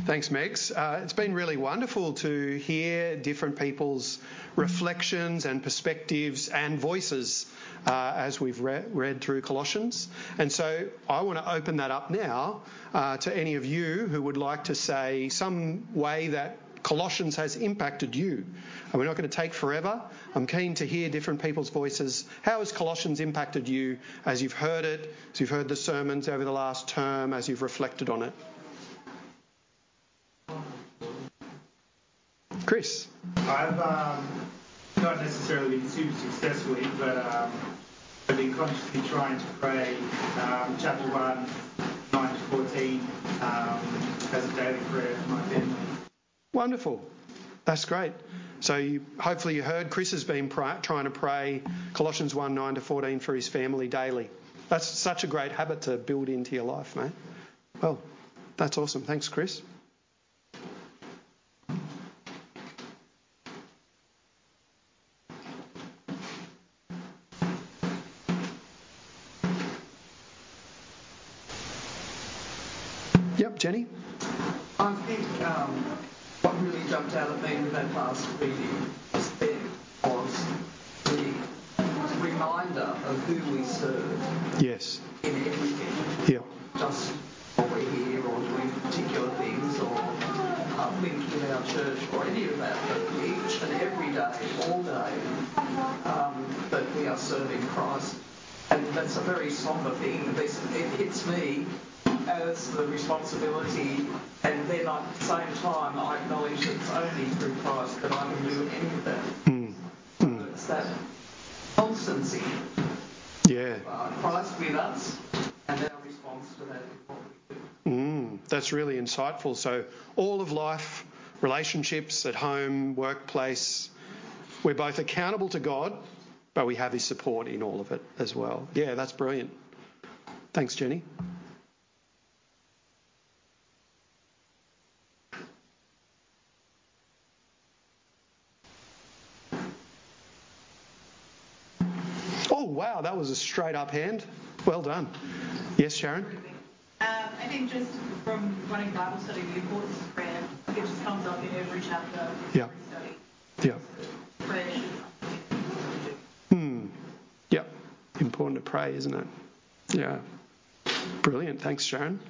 Thanks, Megs. It's been really wonderful to hear different people's reflections and perspectives and voices as we've read through Colossians. And so I want to open that up now to any of you who would like to say some way that Colossians has impacted you. And we're not going to take forever. I'm keen to hear different people's voices. How has Colossians impacted you as you've heard it, as you've heard the sermons over the last term, as you've reflected on it? Chris? I've not necessarily been super successfully, but I've been consciously trying to pray chapter 1, 9 to 14 as a daily prayer for my family. Wonderful. That's great. So hopefully you heard Chris has been trying to pray Colossians 1, 9 to 14 for his family daily. That's such a great habit to build into your life, mate. Well, that's awesome. Thanks, Chris. Yep, Jenny? I think what really jumped out at me with that last reading was the reminder of who we serve. Yes. In everything. Yep. Just while we're here or doing particular things or thinking in our church or any of that, but each and every day, all day, that we are serving Christ. And that's a very somber thing. It hits me as the responsibility, and then at the same time I acknowledge that it's only through Christ that I can do any of that. So it's that constancy. Yeah. Christ with us, and our response to that is what we do. That's really insightful. So all of life, relationships at home, workplace, we're both accountable to God, but we have his support in all of it as well. Yeah, that's brilliant. Thanks, Jenny. Oh, wow, that was a straight up hand. Well done. Yes, Sharon? I think just from running Bible study, the importance of prayer, it just comes up in every chapter, every study. Yeah. Prayer should Yep. Important to pray, isn't it? Yeah. Brilliant. Thanks, Sharon.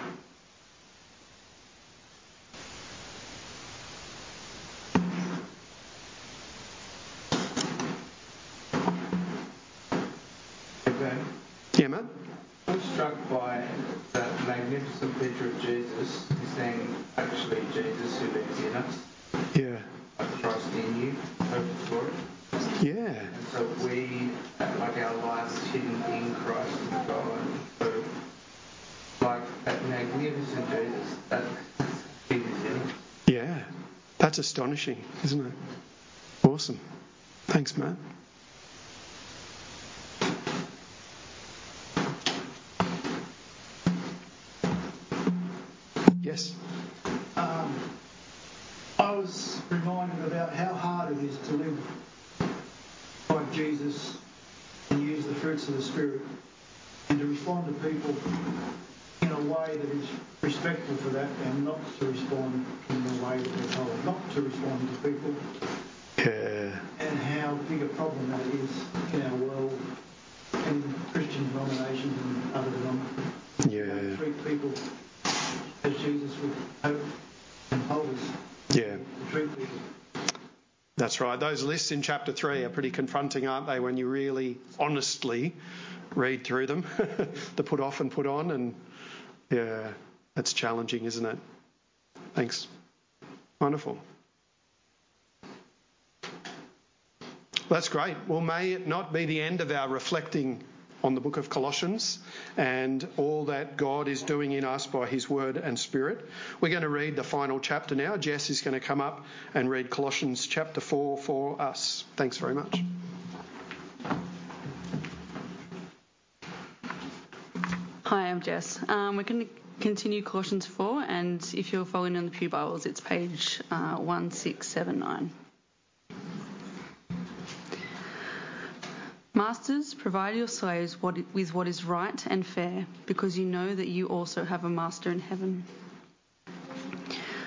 Yeah, mate. I'm struck by the magnificent picture of Jesus. He's saying, actually, Jesus who lives in us. Yeah. I trust in you, hope for it. Yeah. And so we, like our lives is hidden in Christ and God. So, like that magnificent Jesus, that He is in us. Yeah. That's astonishing, isn't it? Awesome. Thanks, Matt. Yes. I was reminded about how hard it is to live like Jesus and use the fruits of the Spirit and to respond to people in a way that is respectful for that and not to respond in the way that they're told, not to respond to people. Yeah. And how big a problem that is in our world and in Christian denominations and other denominations. Yeah. Treat people as Jesus would hope and told us Yeah. to treat people. That's right. Those lists in chapter 3 are pretty confronting, aren't they, when you really honestly read through them, the put off and put on, and yeah, that's challenging, isn't it? Thanks. Wonderful. That's great. Well, may it not be the end of our reflecting on the book of Colossians and all that God is doing in us by his word and spirit. We're going to read the final chapter now. Jess is going to come up and read Colossians chapter 4 for us. Thanks very much. Hi, I'm Jess. We're going to continue Colossians 4, and if you're following on the Pew Bibles, it's page 1679. Masters, provide your slaves with what is right and fair, because you know that you also have a master in heaven.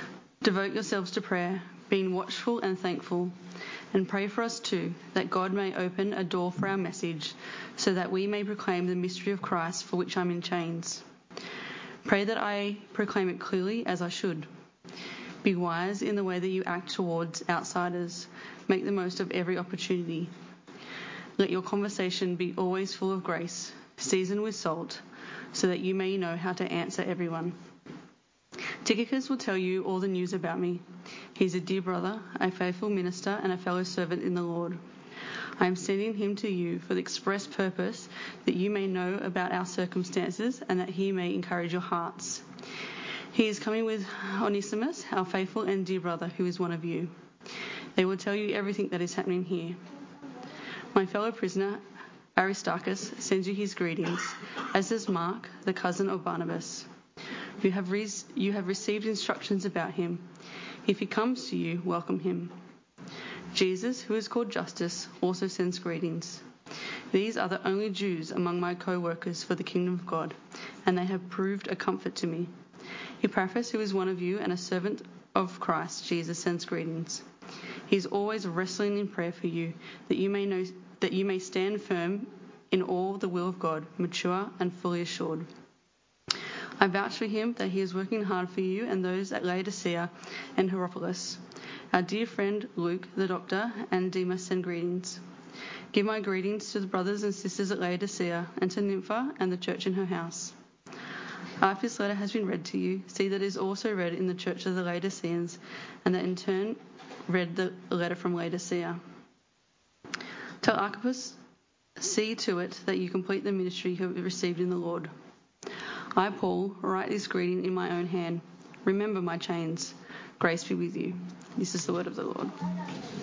Devote yourselves to prayer, being watchful and thankful, and pray for us too, that God may open a door for our message, so that we may proclaim the mystery of Christ, for which I'm in chains. Pray that I proclaim it clearly as I should. Be wise in the way that you act towards outsiders. Make the most of every opportunity. Let your conversation be always full of grace, seasoned with salt, so that you may know how to answer everyone. Tychicus will tell you all the news about me. He's a dear brother, a faithful minister, and a fellow servant in the Lord. I am sending him to you for the express purpose that you may know about our circumstances and that he may encourage your hearts. He is coming with Onesimus, our faithful and dear brother, who is one of you. They will tell you everything that is happening here. My fellow prisoner, Aristarchus, sends you his greetings, as does Mark, the cousin of Barnabas. You have received instructions about him. If he comes to you, welcome him. Jesus, who is called Justus, also sends greetings. These are the only Jews among my co-workers for the kingdom of God, and they have proved a comfort to me. Epaphras, who is one of you and a servant of Christ Jesus, sends greetings. He is always wrestling in prayer for you, that you may stand firm in all the will of God, mature and fully assured. I vouch for him that he is working hard for you and those at Laodicea and Hierapolis. Our dear friend Luke, the doctor, and Demas send greetings. Give my greetings to the brothers and sisters at Laodicea and to Nympha and the church in her house. After this letter has been read to you, see that it is also read in the church of the Laodiceans, and that in turn read the letter from Laodicea. Tell Archippus, see to it that you complete the ministry you have received in the Lord. I, Paul, write this greeting in my own hand. Remember my chains. Grace be with you. This is the word of the Lord.